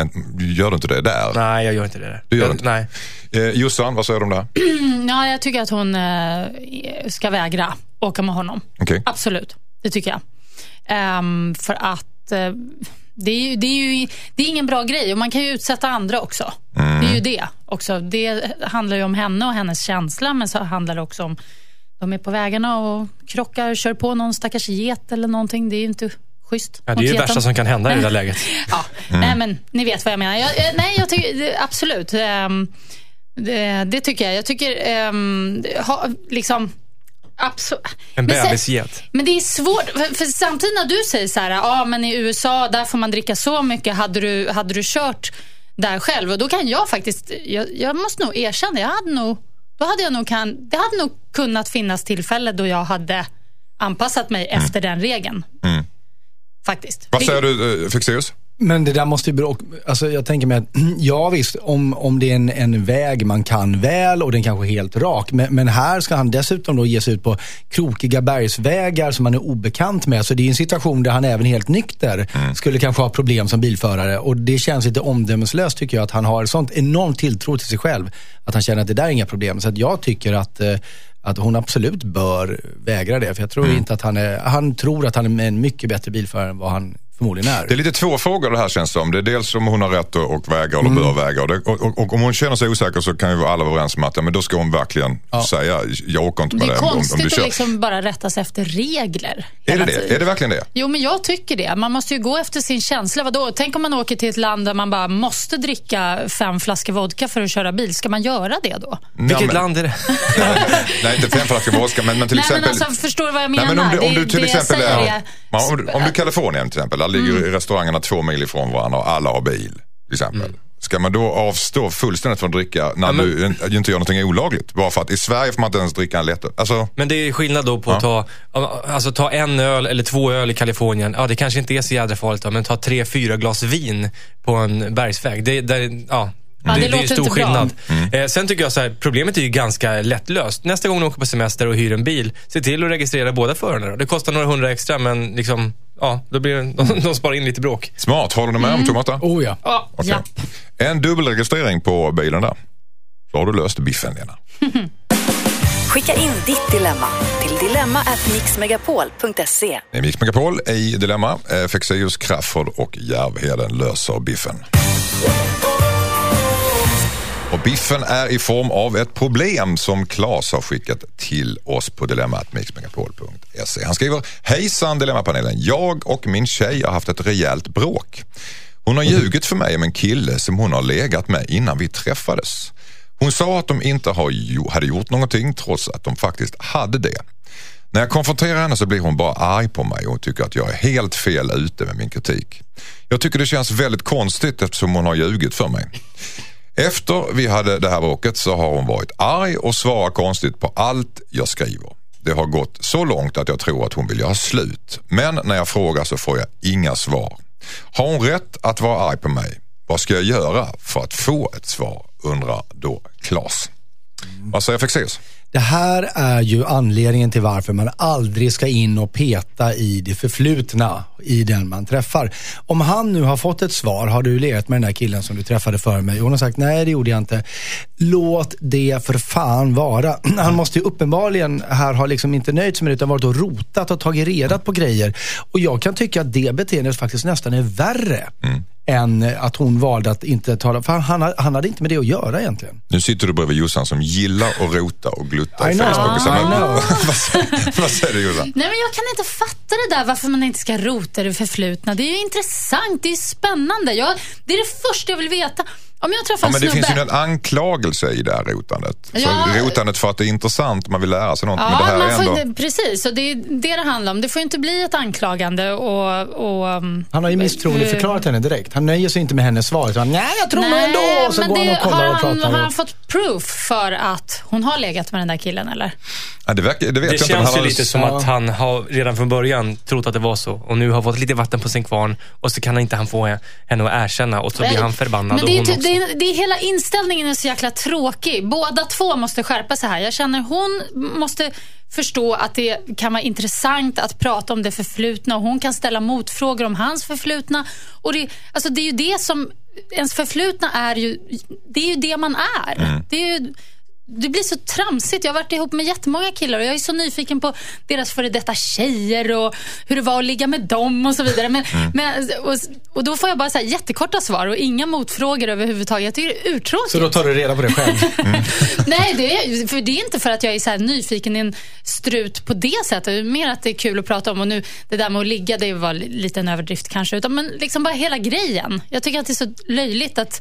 Gör du inte det där?
Nej, jag gör inte det där.
Du gör
jag,
inte?
Nej.
Eh, Jossan, vad säger du om det?
Ja, jag tycker att hon eh, ska vägra åka med honom.
Okay.
Absolut, det tycker jag. Um, för att uh, det, är ju, det, är ju, det är ingen bra grej och man kan ju utsätta andra också. Mm. Det är ju det också. Det handlar ju om henne och hennes känsla, men så handlar det också om de är på vägarna och krockar, kör på någon stackars get eller någonting. Det är ju inte schysst.
Ja, det är ju det värsta som kan hända i det där läget.
Ja, mm. nej men ni vet vad jag menar. Jag, nej, jag tycker absolut. Um, det, det tycker jag. Jag tycker um, ha, liksom Absolut.
En
Men sen-
bebisget.
Men det är svårt, för, för samtidigt när du säger så här, ja ah, men i U S A där får man dricka så mycket, hade du, hade du kört där själv? Och då kan jag faktiskt, jag, jag måste nog erkänna, jag hade nog, då hade jag nog kan, det hade nog kunnat finnas tillfälle då jag hade anpassat mig mm. efter den regeln.
Mm.
Faktiskt.
Vad säger du, Fexeus?
Men det där måste ju bero, alltså jag tänker mig att, ja visst, om, om det är en, en väg man kan väl och den kanske är helt rak, men, men här ska han dessutom då ge sig ut på krokiga bergsvägar som han är obekant med, så det är en situation där han även helt nykter mm. skulle kanske ha problem som bilförare, och det känns lite omdömeslöst tycker jag, att han har sånt enormt tilltro till sig själv, att han känner att det där är inga problem, så att jag tycker att att hon absolut bör vägra det, för jag tror mm. inte att han är, han tror att han är en mycket bättre bilförare än vad han förmodligen är.
Det är lite två frågor det här känns som. Det är dels om hon har rätt att och väga eller mm. bör väga. Och, det, och, och, och om hon känner sig osäker så kan ju alla vara överens om att ja, men då ska hon verkligen ja. säga jag åker inte med det.
Det är
om,
konstigt
om du
att liksom bara rätta sig efter regler.
Är det det? Är det verkligen det?
Jo, men jag tycker det. Man måste ju gå efter sin känsla. Vadå? Tänk om man åker till ett land där man bara måste dricka fem flaskor vodka för att köra bil. Ska man göra det då?
Vilket
ja, men,
land är det?
Nej, inte fem flaskor vodka, men, men till
nej,
exempel...
Men alltså, förstår du vad jag menar?
Nej, men om du, om du
det,
till
det
exempel är,
är...
om, du, om du Kalifornien till exempel, där ligger mm. restaurangerna två mil ifrån varandra och alla har bil till exempel. Mm. Ska man då avstå fullständigt från att dricka när ja, men, du inte gör någonting olagligt? Bara för att i Sverige får man inte ens dricka en lätt. Alltså,
men det är skillnad då på
ja.
att ta, alltså, ta en öl eller två öl i Kalifornien. Ja, det kanske inte är så jädra farligt då, men ta tre, fyra glas vin på en bergsväg. Det, det, ja,
Ja, det,
det, det är stor skillnad.
Mm.
Eh, sen tycker jag så här, problemet är ju ganska lättlöst. Nästa gång du åker på semester och hyr en bil, se till att registrera båda förarna då. Det kostar några hundra extra, men liksom, ja, då blir det, de, de sparar in lite bråk.
Smart, håller du med
mm.
om Tomata?
Oh ja.
Oh,
okay.
ja.
En dubbelregistrering på bilen där. Så har du löst biffen, Lena.
Skicka in ditt dilemma till dilemma at mixmegapol punkt se.
Mix Megapol i Dilemma. Fexeus, Crafoord och Järvheden löser biffen. Och biffen är i form av ett problem som Claes har skickat till oss på dilemma at mixmegapol punkt se. Han skriver: hejsan Dilemmapanelen, jag och min tjej har haft ett rejält bråk. Hon har ljugit för mig om en kille som hon har legat med innan vi träffades. Hon sa att de inte hade gjort någonting trots att de faktiskt hade det. När jag konfronterar henne så blir hon bara arg på mig och tycker att jag är helt fel ute med min kritik. Jag tycker det känns väldigt konstigt eftersom hon har ljugit för mig. Efter vi hade det här bråket så har hon varit arg och svarat konstigt på allt jag skriver. Det har gått så långt att jag tror att hon vill göra slut. Men när jag frågar så får jag inga svar. Har hon rätt att vara arg på mig? Vad ska jag göra för att få ett svar? Undrar då Claes. Mm. Vad säger Fexeus?
Det här är ju anledningen till varför man aldrig ska in och peta i det förflutna i den man träffar. Om han nu har fått ett svar, har du legat med den här killen som du träffade för mig, och hon har sagt nej, det gjorde jag inte. Låt det för fan vara. Han måste ju uppenbarligen här ha liksom inte nöjt sig med det utan varit och rotat och tagit reda på grejer. Och jag kan tycka att det beteendet faktiskt nästan är värre. Mm. än att hon valde att inte tala. För han, han hade inte med det att göra egentligen.
Nu sitter du bredvid Jossan som gillar att rota och glutta i
know,
Facebook. Och så, men, vad,
säger,
vad säger du, Jossan?
Nej, men jag kan inte fatta det där varför man inte ska rota det förflutna. Det är ju intressant, det är spännande. Jag, det är det första jag vill veta. Om jag träffar
ja, men det
snubbe...
finns ju en anklagelse i det här rotandet.
Ja.
Så rotandet för att det är intressant, man vill lära sig något.
Ja,
men det här
man
är
får
ändå...
inte, precis. Och det är det det handlar om. Det får inte bli ett anklagande och... och
han har ju misstroendeförklarat henne direkt. Han nöjer sig inte med hennes svar. Utan, nej, jag tror nog ändå. Så
men
går
det,
han och kollar
har
och pratar.
Han, har
och...
han fått proof för att hon har legat med den där killen, eller?
Ja, det, verkar, det, vet
det
jag
känns
inte,
ju lite som
ja.
att han har redan från början trott att det var så. Och nu har fått lite vatten på sin kvarn. Och så kan han inte han få henne att erkänna. Och så blir han förbannad.
Men det är,
och hon
det, är, det är hela inställningen är så jäkla tråkig. Båda två måste skärpa sig här. Jag känner hon måste förstå att det kan vara intressant att prata om det förflutna. Och hon kan ställa motfrågor om hans förflutna. Och det, alltså det är ju det som... Ens förflutna är ju... Det är ju det man är. Mm. Det är ju... Det blir så tramsigt. Jag har varit ihop med jättemånga killar och jag är så nyfiken på deras före detta tjejer och hur det var att ligga med dem och så vidare. Men, mm. men, och, och då får jag bara så här jättekorta svar och inga motfrågor överhuvudtaget. Jag tycker det är urtråkigt.
Så då tar du reda på det själv? Mm.
Nej, det är, för det är inte för att jag är så här nyfiken i en strut på det sättet. Mer att det är kul att prata om. Och nu, det där med att ligga, det var lite en överdrift kanske. Utan, men liksom bara hela grejen. Jag tycker att det är så löjligt att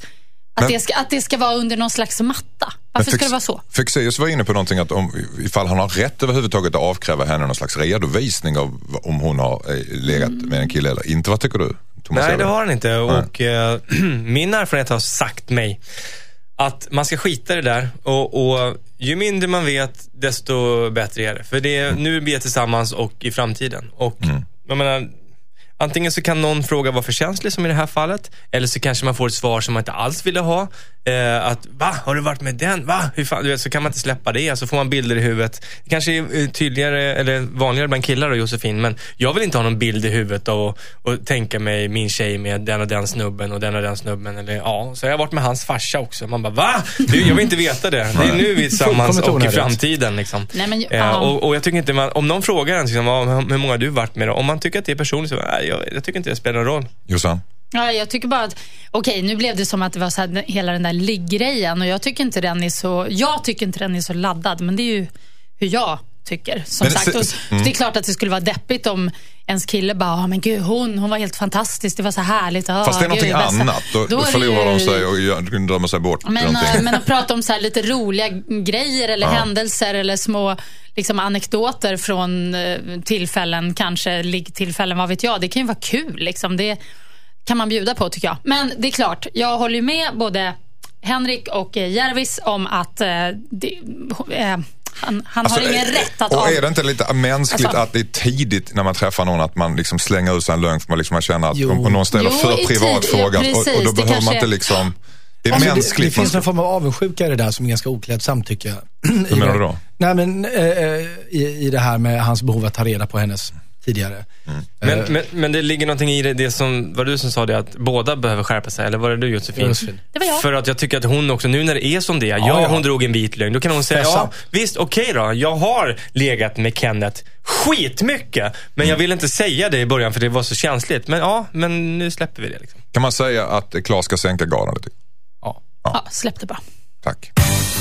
Att, det ska, att det ska vara under någon slags matta. Varför ska det vara så?
Fexeus var inne på någonting att om, ifall han har rätt överhuvudtaget att avkräva henne någon slags redovisning av om hon har legat mm. med en kille eller inte. Vad tycker du, Thomas?
Nej, det har han inte. Nej. Och äh, min erfarenhet har sagt mig att man ska skita det där och, och ju mindre man vet, desto bättre är det. För det är, nu blir det tillsammans och i framtiden. Och mm. jag menar, antingen så kan någon fråga vara för känslig som i det här fallet, eller så kanske man får ett svar som man inte alls ville ha. Eh, att, va? Har du varit med den? Va? Hur fan? Du vet, så kan man inte släppa det. Så får man bilder i huvudet. Det kanske är tydligare eller vanligare bland killar och Josefin, men jag vill inte ha någon bild i huvudet och, och tänka mig min tjej med den och den snubben och den och den snubben. Eller, ja, så jag har varit med hans farsa också. Man bara, va? Du, jag vill inte veta det. Det är nu vi är tillsammans och i framtiden. Liksom.
Nej, men,
eh, och, och jag tycker inte, man, om någon frågar en, liksom, hur många har du varit med då? Om man tycker att det är personligt, så nej, jag, jag tycker inte det spelar någon roll.
Jossan?
Ja, jag tycker bara att okej, okay, nu blev det som att det var så här, hela den där liggrejen och jag tycker inte den är så jag tycker inte den är så laddad, men det är ju hur jag tycker som men, sagt. Och, mm. Det är klart att det skulle vara deppigt om ens kille bara, oh, men gud, hon, hon var helt fantastisk, det var så härligt. Oh,
fast det är någonting gud, annat. Då, då, då förlorar ju... de sig och drömmer sig bort.
Men, äh, men att prata om så här lite roliga grejer eller ja. händelser eller små liksom anekdoter från uh, tillfällen, kanske liggtillfällen, vad vet jag. Det kan ju vara kul liksom. Det kan man bjuda på, tycker jag. Men det är klart, jag håller ju med både Henrik och eh, Järvis om att eh, det, eh, han, han alltså, har ingen rätt att...
Och av... är det inte lite mänskligt alltså, att det är tidigt när man träffar någon att man liksom slänger ut sig en lögn för man liksom känner att jo. om någon ställer jo, för privat tid, fråga ja, och, och då behöver man inte liksom... Det är alltså, mänskligt.
Det, det finns en form av avundsjuka i det där som är ganska oklädsamt, tycker jag.
Hur menar du då?
Nej, men äh, i, i det här med hans behov att ta reda på hennes tidigare.
Mm. Men, uh, men, men det ligger någonting i det, det som var du som sa det, att båda behöver skärpa sig, eller var det du, Josefin?
Josefin. Det var jag.
För att jag tycker att hon också, nu när det är som det är, ja, ja hon drog en vit lögn, då kan hon säga, ja visst, okej okay då, jag har legat med Kenneth skitmycket, men mm. jag vill inte säga det i början för det var så känsligt, men ja, men nu släpper vi det liksom.
Kan man säga att Claes ska sänka garden lite?
Ja. Ja, ja släpp det bara.
Tack.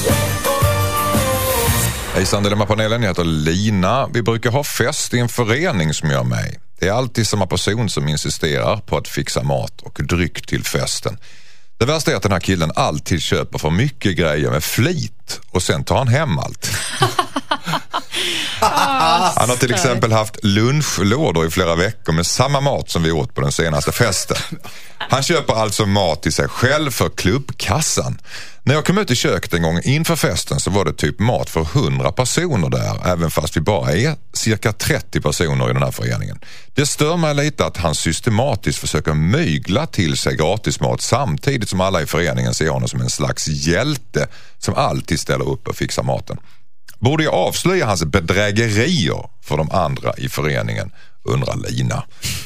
Hejsan, Dilemma-panelen, jag heter Lina. Vi brukar ha fest i en förening som jag är med. Det är alltid samma person som insisterar på att fixa mat och dryck till festen. Det värsta är att den här killen alltid köper för mycket grejer med flit och sen tar han hem allt. Han har till exempel haft lunchlådor i flera veckor med samma mat som vi åt på den senaste festen. Han köper alltså mat till sig själv för klubbkassan. När jag kom ut i köket en gång inför festen så var det typ mat för hundra personer där, även fast vi bara är cirka trettio personer i den här föreningen. Det stör mig lite att han systematiskt försöker mygla till sig gratismat samtidigt som alla i föreningen ser honom som en slags hjälte som alltid ställer upp och fixar maten. Borde jag avslöja hans bedrägerier för de andra i föreningen, undrar Lina.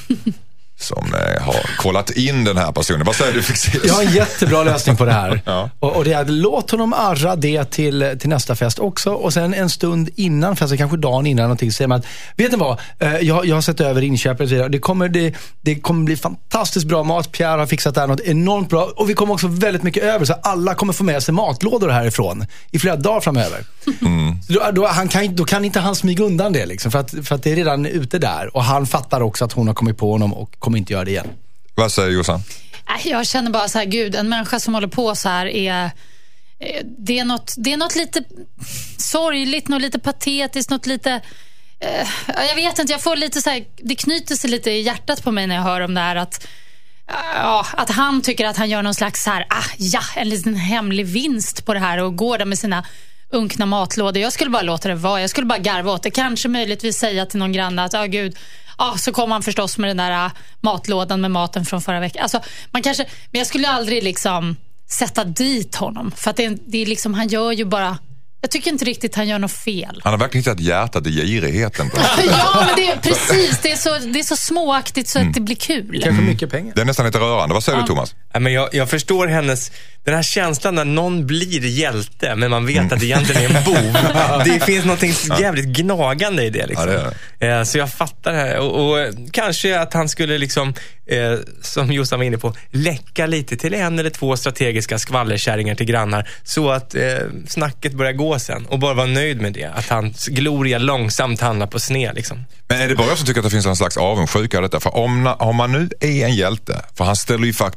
Som eh, har kollat in den här personen. Vad säger du, Fexeus?
Jag har en jättebra lösning på det här. Ja. och, och det är att låt honom arra det till, till nästa fest också. Och sen en stund innan festen, kanske dagen innan någonting, säger man att, vet ni vad? Eh, jag, jag har sett över inköpet. Det kommer, det, det kommer bli fantastiskt bra mat. Pierre har fixat där något enormt bra. Och vi kommer också väldigt mycket över. Så alla kommer få med sig matlådor härifrån i flera dagar framöver. Mm. Då, då, han kan, då kan inte han smyga undan det. Liksom, för, att, för att det är redan ute där. Och han fattar också att hon har kommit på honom och kommer inte göra det igen.
Vad säger Jossan?
Jag känner bara så här, gud, en människa som håller på så här är det är något, det är något lite sorgligt, något lite patetiskt, något lite eh, jag vet inte, jag får lite så här, det knyter sig lite i hjärtat på mig när jag hör om det här att ja, att han tycker att han gör någon slags så här, ah, ja, en liten hemlig vinst på det här och går där med sina unkna matlådor. Jag skulle bara låta det vara, jag skulle bara garva åt det, kanske möjligtvis säga till någon granne att, ja ah, gud, ja, så kommer han förstås med den där uh, matlådan med maten från förra veckan. Alltså, man kanske, men jag skulle aldrig liksom sätta dit honom. För att det, det är liksom, han gör ju bara... Jag tycker inte riktigt han gör något fel.
Han har verkligen hittat hjärtat i girigheten.
Ja, men det är precis. Det är så, det är så småaktigt så mm. att det blir kul.
Kanske mycket pengar.
Det är nästan lite rörande. Vad säger ja. du, Thomas?
Ja, men jag, jag förstår hennes... Den här känslan när någon blir hjälte men man vet mm. att det egentligen är en bov. Det finns något jävligt gnagande i det. Liksom. Ja, det är det. Så jag fattar det här. Och, och kanske att han skulle liksom, eh, som Jossan var inne på, läcka lite till en eller två strategiska skvallerkärringar till grannar så att eh, snacket börjar gå sen. Och bara vara nöjd med det. Att hans gloria långsamt handlar på sned. Liksom.
Men är det bara jag som tycker att det finns en slags avundsjuka av detta? För om, om man nu är en hjälte, för han ställer ju faktiskt upp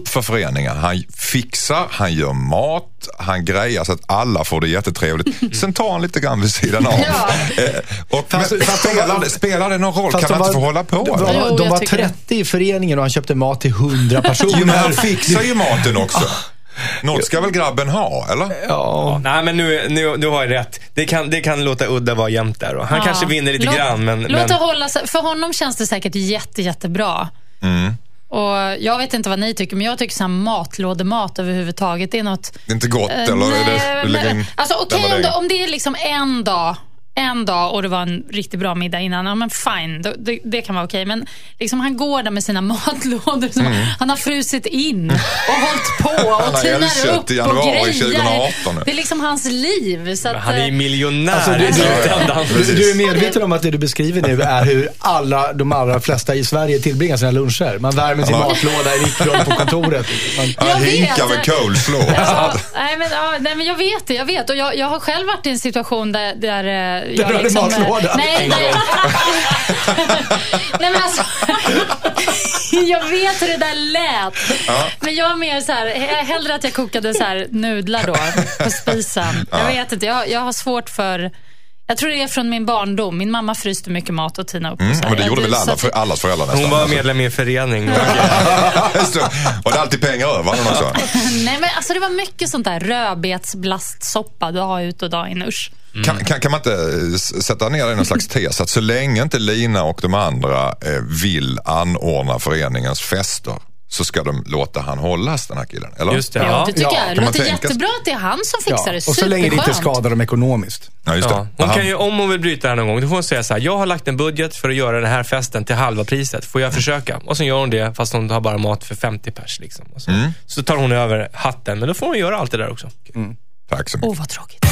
upp för föreningen. Han fixar, han gör mat, han grejar så att alla får det jättetrevligt. Sen tar han lite grann vid sidan av. Ja. Och, fast, men, fast spelar, var, spelar det någon roll? Kan han inte få hålla på?
De var,
jo,
de var trettio i föreningen och han köpte mat till hundra personer.
Jo, men han fixar ju maten också. Något ska väl grabben ha, eller?
Ja. ja nej, men nu, nu, nu har jag rätt. Det kan, det kan låta udda vara jämnt där. Och han ja. kanske vinner lite
låt,
grann. Men,
låt
men...
det hålla sig. För honom känns det säkert jätte, jättebra.
Mm.
Och jag vet inte vad ni tycker, men jag tycker så här matlådemat överhuvudtaget, det är något...
Det är inte gott, äh, eller?
Nej,
är det,
men, alltså okej, okay, om, det, om det är liksom en dag... en dag och det var en riktigt bra middag innan, ja men fine, det, det kan vara okej, men liksom han går där med sina matlådor som mm. han har frusit in och hållit på och tinar upp och grejer. Det är liksom hans liv. Så att,
han är ju miljonär. Alltså,
du, du, du, du är medveten om att det du beskriver nu är hur alla, de allra flesta i Sverige tillbringar sina luncher. Man värmer sin matlåda i mikron på kontoret. Man,
han hinkar med coleslaw.
Ja, nej, men, ja, nej men jag vet det, jag vet. Och jag, jag har själv varit i en situation där, där
det jag liksom, matlåda.
Nej, nej. nej men alltså jag vet hur det där lät. Ja. Men jag är mer så här, hellre att jag kokade så här nudlar då på spisen. Ja. Jag vet inte, jag, jag har svårt för. Jag tror det är från min barndom. Min mamma fryste mycket mat och tina upp.
Mm,
så
men det gjorde väl alla för allas föräldrar nästan.
Hon var medlem i en förening.
Och det är alltid pengar över hon också.
Nej men alltså det var mycket sånt där rödbetsblastsoppa dag ut och dag in, usch.
Mm. Kan, kan, kan man inte sätta ner det i någon slags tes att så länge inte Lina och de andra eh, vill anordna föreningens fester så ska de låta han hållas, den här killen, eller?
Just det,
ja.
ja.
Det tycker
ja.
jag. Det låter jättebra att det är han som fixar
ja.
det.
Och så länge det inte skadar dem ekonomiskt.
Ja, just det.
Ja. Hon kan ju, om hon vill bryta det här någon gång, då får hon säga så här: jag har lagt en budget för att göra den här festen till halva priset. Får jag försöka? Och så gör hon det, fast hon har bara mat för femtio pers liksom. Och så, mm. så tar hon över hatten, men då får hon göra allt det där också.
Mm. Tack så mycket.
Åh, oh, vad tråkigt.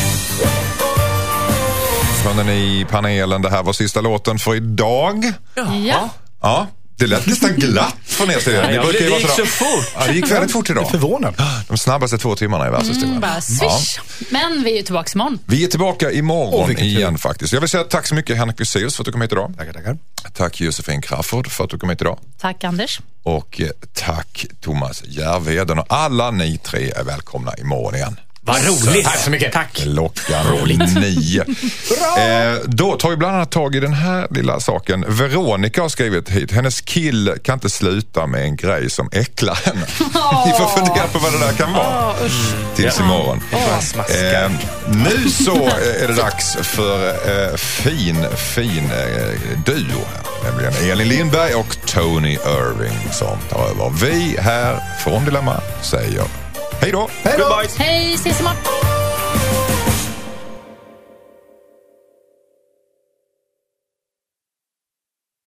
Hörde ni i panelen, det här var sista låten för idag.
Ja. Ja.
Ja. Det lät nästan glatt från er sida.
Ja, det, det gick så fort.
Ja, det gick väldigt fort idag.
Förvånad.
De snabbaste två timmarna i världshistorien.
Mm, bara swish. Ja. Men vi är ju tillbaka imorgon.
Vi är tillbaka imorgon oh, igen faktiskt. Jag vill säga tack så mycket Henrik Lyseus för att du kom hit idag.
Tackar, tackar.
Tack Josefin Crafoord för att du kom hit idag.
Tack Anders.
Och tack Thomas Järvheden. Och alla ni tre är välkomna imorgon igen.
Vad roligt.
Tack så mycket.
Tack. Klockan nio. eh, då tar vi bland annat tag i den här lilla saken. Veronica har skrivit hit. Hennes kill kan inte sluta med en grej som äcklar henne. Oh. Ni får fundera på vad det där kan vara. Oh, tills imorgon.
Oh.
Eh, nu så är det dags för eh, fin, fin eh, duo här. Nämligen Elin Lindberg och Tony Irving som tar över. Vi här från Dilemma säger hej då.
Hej då.
Hej, ses imorgon.